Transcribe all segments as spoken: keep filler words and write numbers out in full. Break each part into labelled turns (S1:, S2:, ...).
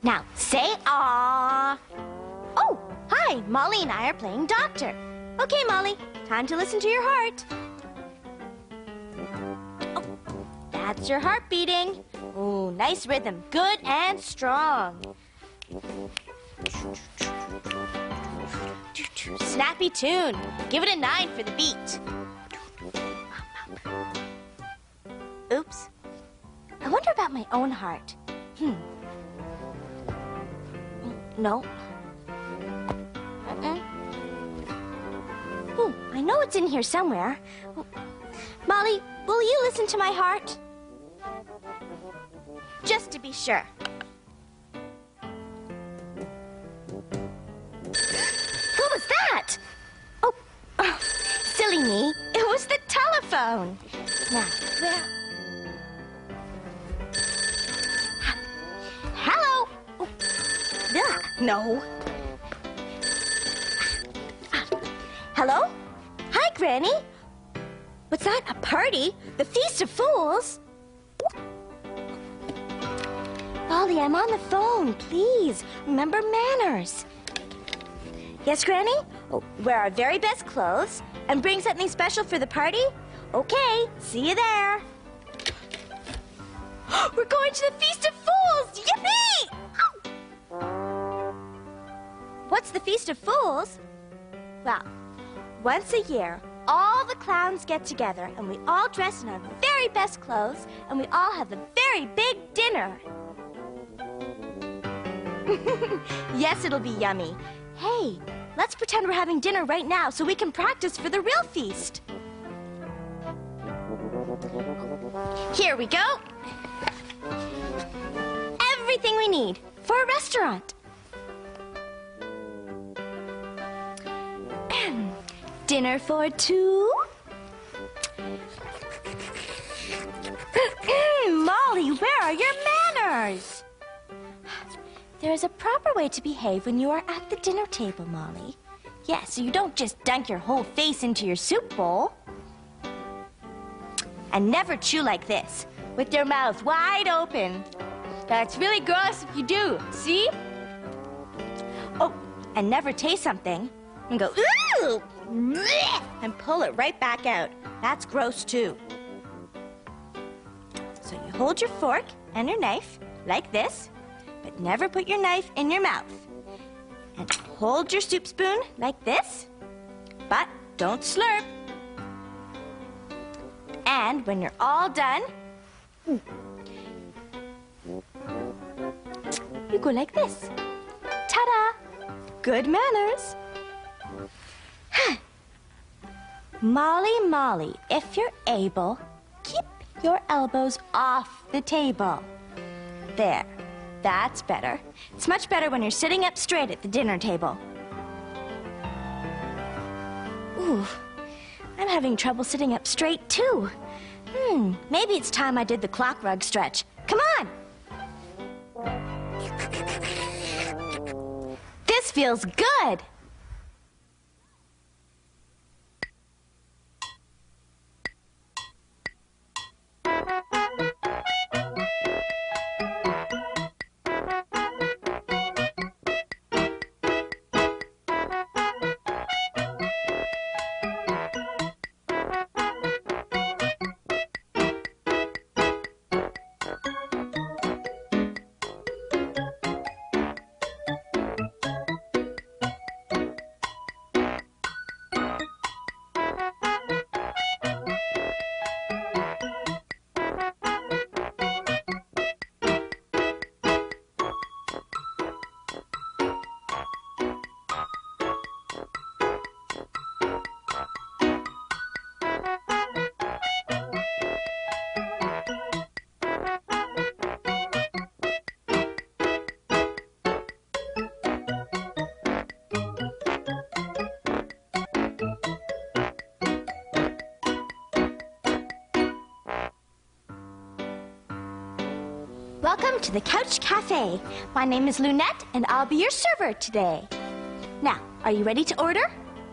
S1: Now, say "Aw." Oh, hi, Molly and I are playing doctor. Okay, Molly, time to listen to your heart. Oh, that's your heart beating. Oh, nice rhythm, good and strong. Snappy tune. Give it a nine for the beat. Oops. I wonder about my own heart. Hmm. No. Uh-uh. Oh, I know it's in here somewhere. Molly, will you listen to my heart? Just to be sure. What was that? Oh, oh, silly me. It was the telephone. Now, where... Hello? Oh. Ah, no. Ah. Hello? Hi, Granny. What's that? A party? The Feast of Fools? Molly, I'm on the phone. Please, remember manners. Yes, Granny? Oh, wear our very best clothes and bring something special for the party? Okay, see you there. We're going to the Feast of Fools! Yippee! What's the Feast of Fools? Well, once a year, all the clowns get together and we all dress in our very best clothes and we all have a very big dinner. Yes, it'll be yummy. Hey, let's pretend we're having dinner right now so we can practice for the real feast. Here we go. Everything we need for a restaurant. Dinner for two. Molly, where are your manners? There is a proper way to behave when you are at the dinner table, Molly. Yes, so you don't just dunk your whole face into your soup bowl. And never chew like this, with your mouth wide open. That's really gross if you do, see? Oh, and never taste something and go, ooh, and pull it right back out. That's gross, too. So you hold your fork and your knife like this, but never put your knife in your mouth. And hold your soup spoon like this, but don't slurp. And when you're all done, you go like this. Ta-da! Good manners. Molly, Molly, if you're able, keep your elbows off the table. There. That's better. It's much better when you're sitting up straight at the dinner table. Ooh, I'm having trouble sitting up straight, too. Hmm, maybe it's time I did the clock rug stretch. Come on! This feels good! Welcome to the Couch Cafe. My name is Lunette, and I'll be your server today. Now, are you ready to order?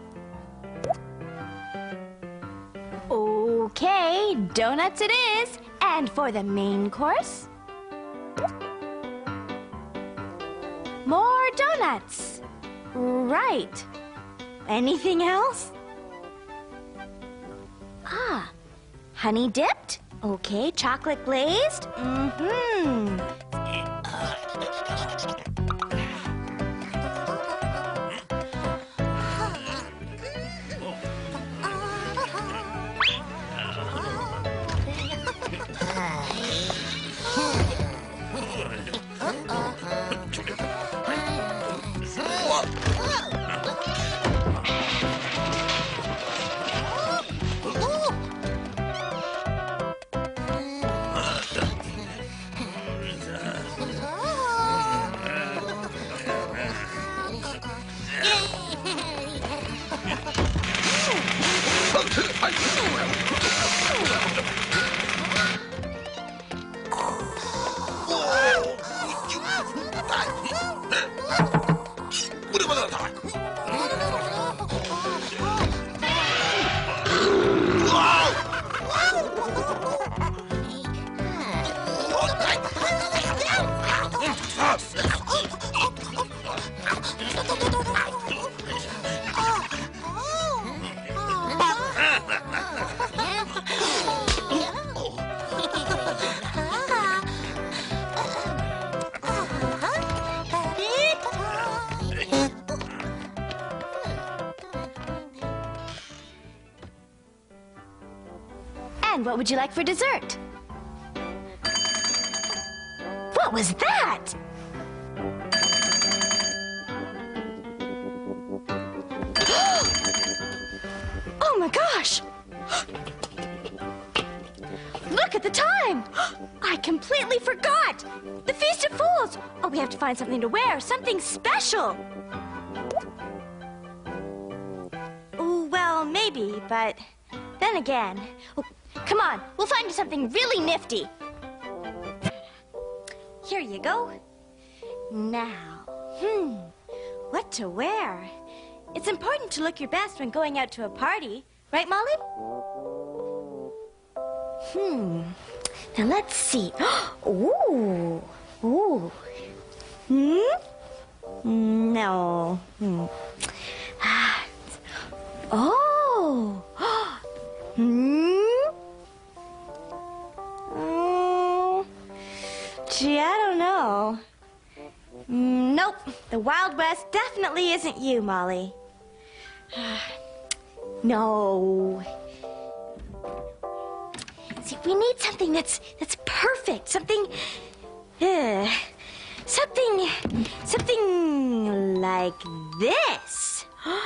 S1: Okay, donuts it is. And for the main course, More donuts. Right. Anything else? Ah, honey dipped. Okay, chocolate glazed. Mm-hmm. And what would you like for dessert? What was that? Oh my gosh! Look at the time! I completely forgot! The Feast of Fools! Oh, we have to find something to wear, something special! Oh, well, maybe, but then again... Oh, come on, we'll find you something really nifty. Here you go. Now, hmm, what to wear? It's important to look your best when going out to a party. Right, Molly? Hmm. Now, let's see. Ooh. Ooh. Hmm? No. Hmm. Oh. Hmm? Oh. Gee, I don't know. Nope. The Wild West definitely isn't you, Molly. No. See, we need something that's that's perfect. Something, uh, something, something like this.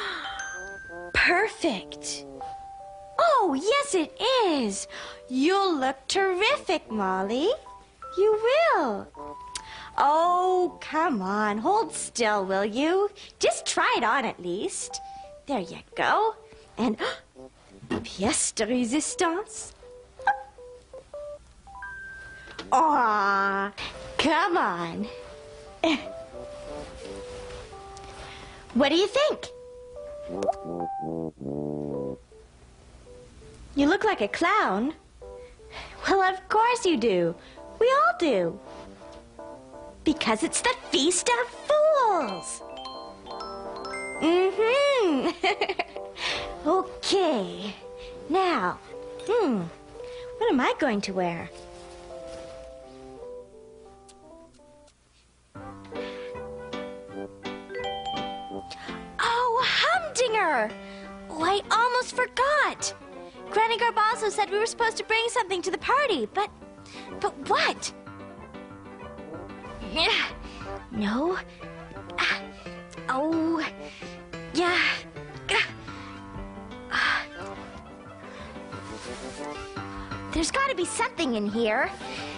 S1: Perfect. Oh, yes, it is. You'll look terrific, Molly. You will. Oh, come on. Hold still, will you? Just try it on at least. There you go. And pièce de résistance. Aw, come on. What do you think? You look like a clown. Well, of course you do. We all do. Because it's the Feast of Fools. Mm-hmm. Okay. Now, hmm, what am I going to wear? Oh, humdinger! Oh, I almost forgot. Granny Garbanzo said we were supposed to bring something to the party, but... But what? No. Uh, oh. Yeah. Uh, there's got to be something in here.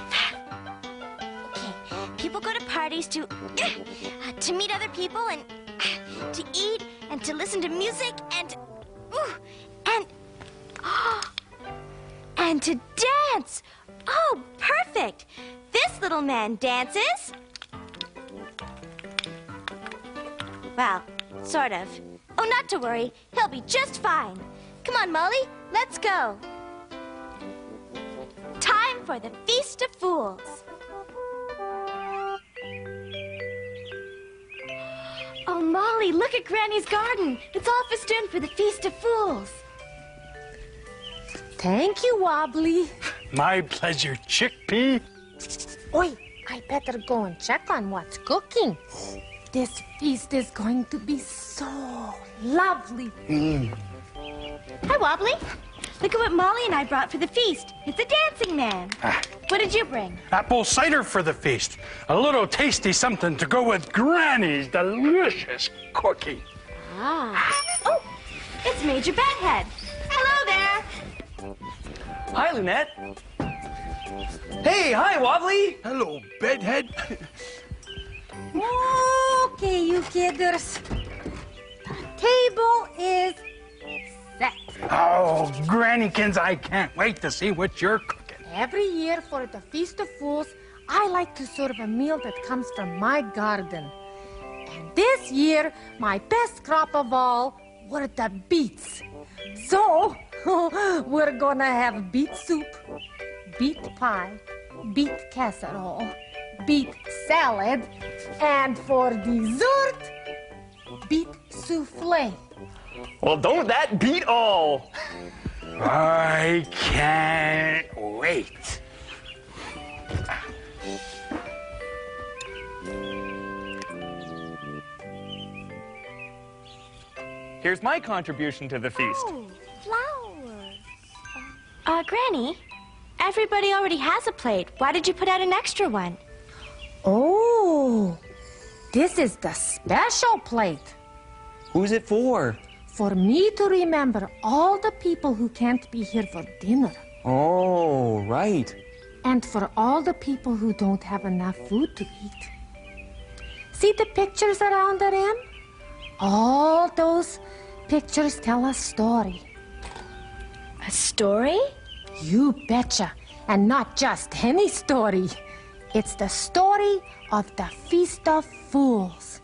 S1: Okay. People go to parties to... Uh, to meet other people and... Uh, to eat and to listen to music and... Uh, and... Oh, and to dance. Oh, perfect. This little man dances. Well, sort of. Oh, not to worry. He'll be just fine. Come on, Molly. Let's go. Time for the Feast of Fools. Molly, look at Granny's garden. It's all festooned for the Feast of Fools.
S2: Thank you, Wobbly.
S3: My pleasure, Chickpea.
S2: Oi, I better go and check on what's cooking. This feast is going to be so lovely.
S3: Mm.
S1: Hi, Wobbly. Look at what Molly and I brought for the feast. It's a dancing man.
S3: Ah.
S1: What did you bring?
S3: Apple cider for the feast. A little tasty something to go with Granny's delicious cookie.
S2: Ah.
S1: Oh, it's Major Bedhead. Hello there.
S4: Hi, Lunette. Hey, hi, Wobbly.
S3: Hello, Bedhead.
S2: Okay, you kidders. The table is set.
S3: Oh, Grannykins, I can't wait to see what you're cooking.
S2: Every year for the Feast of Fools, I like to serve a meal that comes from my garden. And this year, my best crop of all were the beets. So, we're gonna have beet soup, beet pie, beet casserole, beet salad, and for dessert, beet souffle.
S4: Well, don't that beat all?
S3: I can't wait.
S4: Here's my contribution to the feast.
S1: Oh, flowers. Uh, Granny, everybody already has a plate. Why did you put out an extra one?
S2: Oh, this is the special plate.
S4: Who's it for?
S2: For me to remember all the people who can't be here for dinner.
S4: Oh, right.
S2: And for all the people who don't have enough food to eat. See the pictures around the rim? All those pictures tell a story.
S1: A story?
S2: You betcha. And not just any story. It's the story of the Feast of Fools.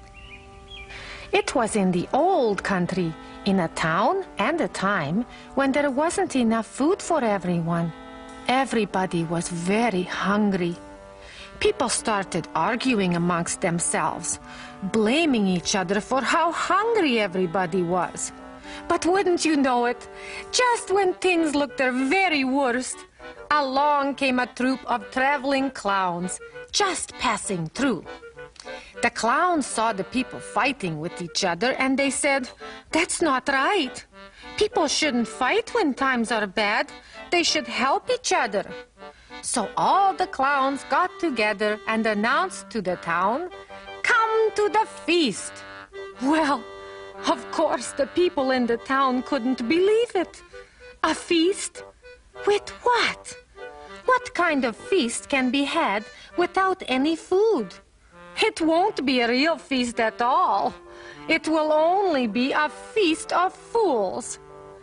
S2: It was in the old country, in a town and a time when there wasn't enough food for everyone. Everybody was very hungry. People started arguing amongst themselves, blaming each other for how hungry everybody was. But wouldn't you know it, just when things looked their very worst, along came a troop of traveling clowns, just passing through. The clowns saw the people fighting with each other and they said, "That's not right. People shouldn't fight when times are bad. They should help each other." So all the clowns got together and announced to the town, "Come to the feast." Well, of course the people in the town couldn't believe it. A feast? With what? What kind of feast can be had without any food? It won't be a real feast at all. It will only be a feast of fools.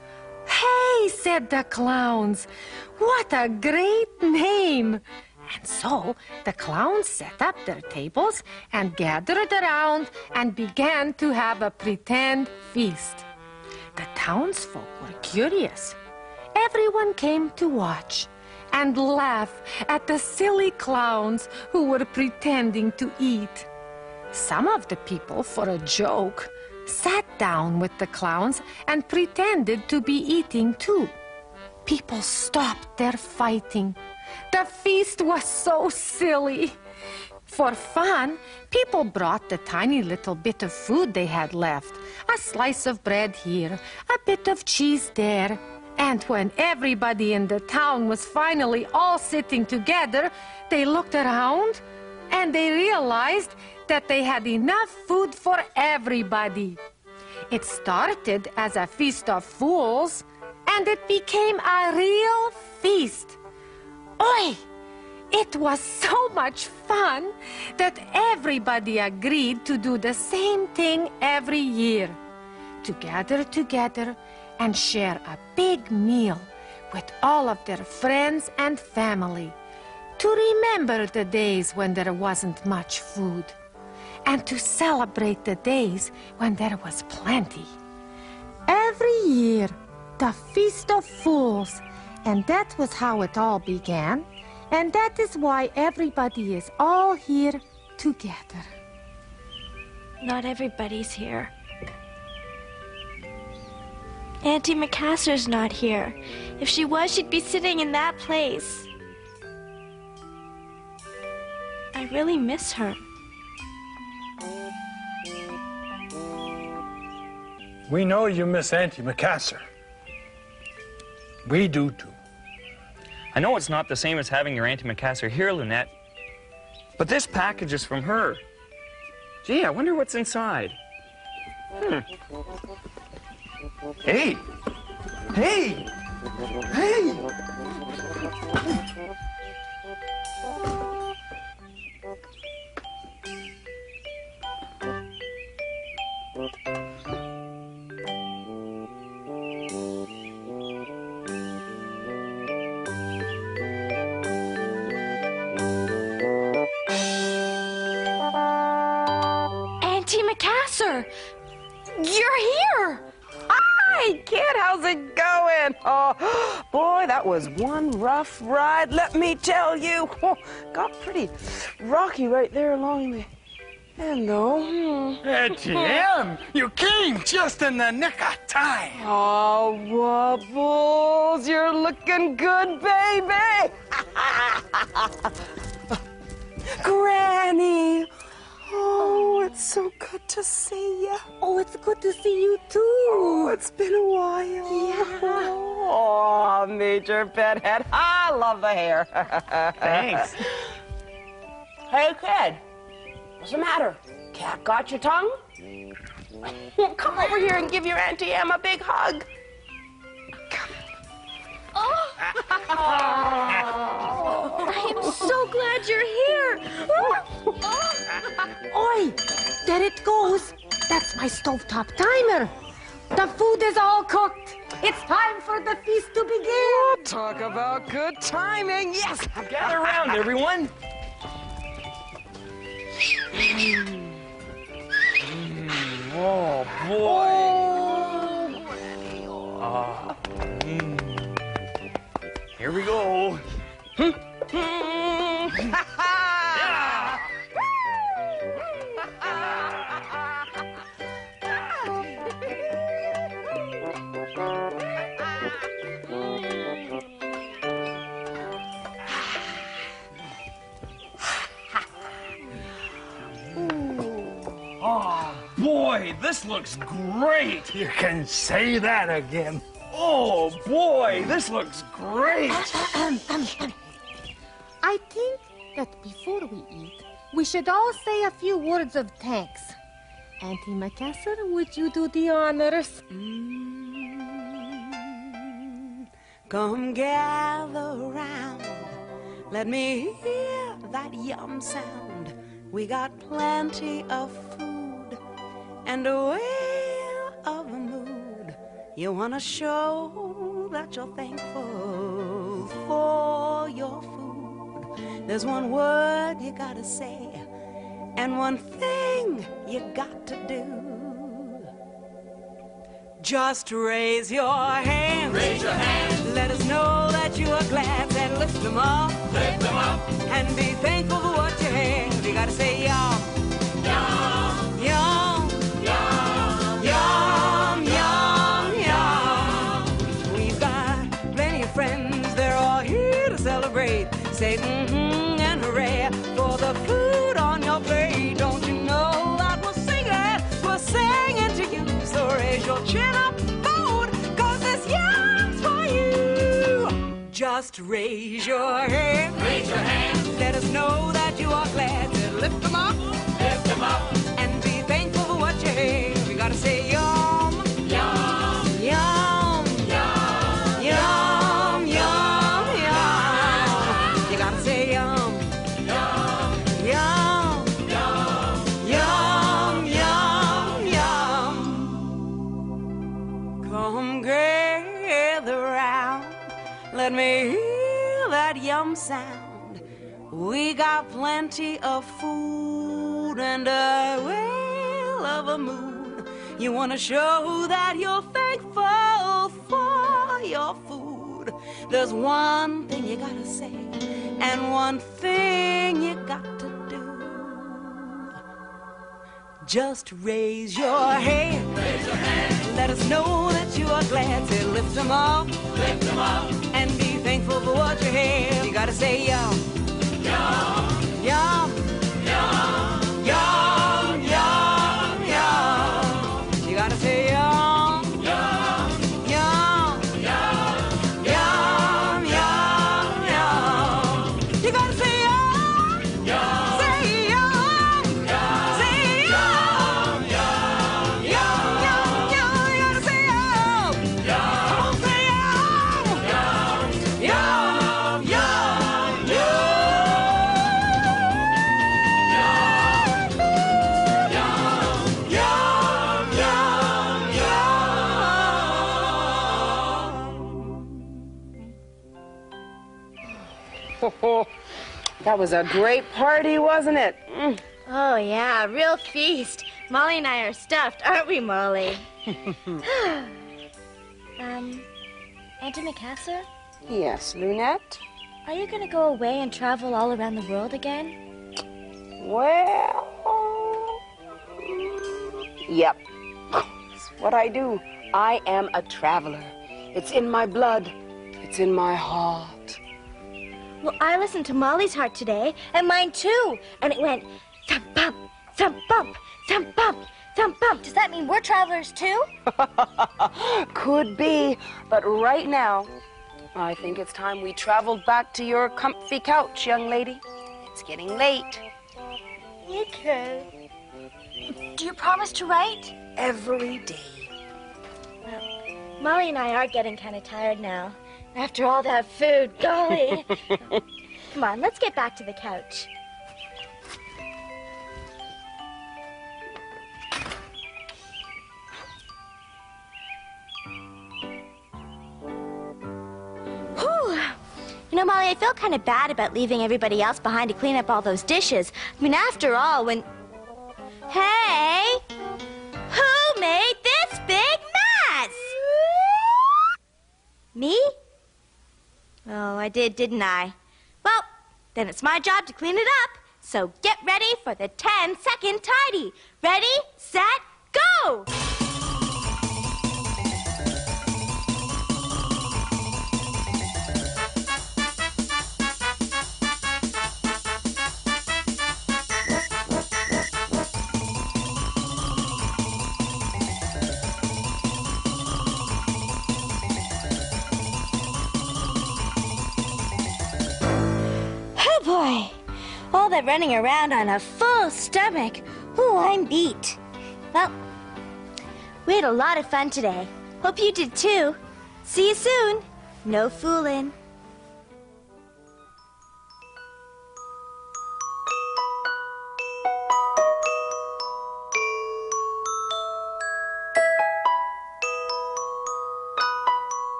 S2: "Hey," said the clowns, "what a great name!" And so the clowns set up their tables and gathered around and began to have a pretend feast. The townsfolk were curious. Everyone came to watch and laugh at the silly clowns who were pretending to eat. Some of the people, for a joke, sat down with the clowns and pretended to be eating too. People stopped their fighting. The feast was so silly. For fun, people brought the tiny little bit of food they had left. A slice of bread here, a bit of cheese there. And when everybody in the town was finally all sitting together, they looked around and they realized that they had enough food for everybody. It started as a feast of fools, and it became a real feast. Oi! It was so much fun that everybody agreed to do the same thing every year. To gather together and share a big meal with all of their friends and family. To remember the days when there wasn't much food. And to celebrate the days when there was plenty. Every year, the Feast of Fools. And that was how it all began. And that is why everybody is all here together.
S1: not everybody's here. Auntie Macasser's not here. If she was, she'd be sitting in that place. I really miss her.
S3: We know you miss Auntie Macasser. We do too.
S4: I know it's not the same as having your Auntie Macasser here, Lynette, but this package is from her. Gee, I wonder what's inside. Hmm. Hey! Hey! Hey!
S1: Auntie Macasser! You're here!
S5: Hi, kid, how's it going? Oh, boy, that was one rough ride, let me tell you. Oh, got pretty rocky right there along the end, though. Hmm.
S3: Auntie Em, you came just in the nick of time.
S5: Oh, Wubbles, you're looking good, baby. Granny. Oh, it's so good to see you.
S2: Oh, it's good to see you too.
S5: Oh, it's been a while.
S2: Yeah.
S5: Oh, Major Bedhead. I love the hair.
S4: Thanks.
S5: Hey, kid. What's the matter? Cat got your tongue? Well, come over here and give your Auntie Em a big hug.
S1: Oh! I'm so glad you're here.
S2: Oi, there it goes. That's my stovetop timer. The food is all cooked. It's time for the feast to begin.
S5: Talk about good timing. Yes.
S4: Gather around, everyone. Oh, boy.
S5: Oh,
S4: Mm. Here we go.
S5: yeah.
S4: Oh, boy, this looks great.
S3: You can say that again.
S4: Oh, boy, this looks great.
S2: I think that before we eat, we should all say a few words of thanks. Auntie Macasser, would you do the honors?
S5: Mm, come gather round. Let me hear that yum sound. We got plenty of food and a whale of a mood. You want to show that you're thankful for your food. There's one word you gotta say and one thing you got to do. Just raise your hand.
S6: Raise your hand.
S5: Let us know that you are glad and lift them up.
S6: Lift them up.
S5: And be thankful for what you have. You gotta say yum.
S6: Yum.
S5: Yum.
S6: Yum.
S5: Yum. Yum. Yum. We've got plenty of friends. They're all here to celebrate. Say mm-hmm and hooray for the food on your plate. Don't you know that we're singing? We're singing to you. So raise your chin up, food, cause this yum's for you. Just raise your hand.
S6: Raise your hand.
S5: Let us know that you are glad to lift them up.
S6: Lift them up.
S5: And be thankful for what you have. We gotta say yum.
S6: Yum.
S5: Yum.
S6: Yum.
S5: Yum. Yum. Yum. You gotta say yum.
S6: Yum.
S5: Yum.
S6: Yum.
S5: Yum. Yum. Yum. Come gather round. Let me hear that yum sound. We got plenty of food and a whale of a mood. You want to show that you're thankful for your food. There's one thing you gotta say and one thing you got to do. Just raise your hand.
S6: Raise your hand.
S5: Let us know that you are glad to lift them up.
S6: Lift them up.
S5: And be thankful for what you have. You gotta say yum.
S6: Yum.
S5: Yum.
S6: Yum.
S5: Yum. Yum. Yum. You gotta say yum.
S6: Yum.
S5: Yum.
S6: Yum.
S5: Yum. Yum. Yum. You gotta say yum.
S6: Yum.
S5: Say yum. Say yum.
S6: Yum.
S5: Yum. Yum. Yum. You gotta say yum. Come on, say yum.
S6: Yum.
S5: Yum. Yum. Yum.
S7: That was a great party, wasn't it? Mm.
S1: Oh, yeah, real feast. Molly and I are stuffed, aren't we, Molly? um, Auntie Macassar,
S7: Yes, Lunette?
S1: are you going to go away and travel all around the world again?
S7: Well, yep. It's what I do. I am a traveler. It's in my blood. It's in my heart.
S1: Well, I listened to Molly's heart today, and mine too. And it went thump bump, thump bump, thump bump, thump bump. Does that mean we're travelers too?
S7: Could be, but right now, I think it's time we traveled back to your comfy couch, young lady. It's getting late.
S1: Okay. Do you promise to write?
S7: Every day.
S1: Well, Molly and I are getting kind of tired now. After all that food, golly. Come on, let's get back to the couch. Whew. You know, Molly, I feel kind of bad about leaving everybody else behind to clean up all those dishes. I mean, after all, when... Hey! Who made this big mess? Me? Oh, I did, didn't I? Well, then it's my job to clean it up. So get ready for the ten-second tidy. Ready, set, go! Oh, boy. All that running around on a full stomach. Ooh, I'm beat. Well, we had a lot of fun today. Hope you did too. See you soon. No fooling.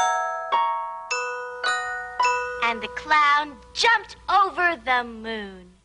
S1: And the clown jumped over the moon.